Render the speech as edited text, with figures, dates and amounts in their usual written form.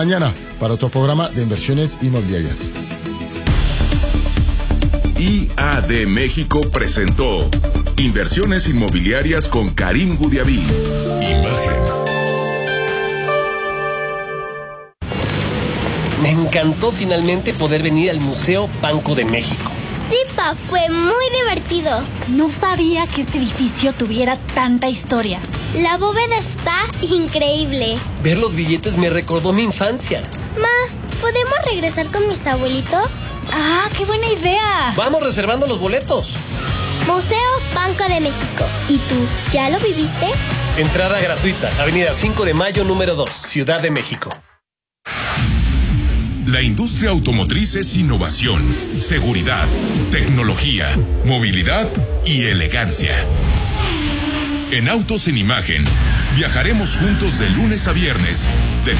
Mañana para otro programa de inversiones inmobiliarias. IAD México presentó Inversiones Inmobiliarias con Karim Gudiaví. Imagen. Me encantó finalmente poder venir al Museo Banco de México. Sí, pa, fue muy divertido. No sabía que este edificio tuviera tanta historia. La bóveda está increíble. Ver los billetes me recordó mi infancia. Ma, ¿podemos regresar con mis abuelitos? ¡Ah, qué buena idea! Vamos reservando los boletos. Museo Banco de México. ¿Y tú, ya lo viviste? Entrada gratuita, Avenida 5 de Mayo, número 2, Ciudad de México. La industria automotriz es innovación, seguridad, tecnología, movilidad y elegancia. En Autos en Imagen, viajaremos juntos de lunes a viernes, de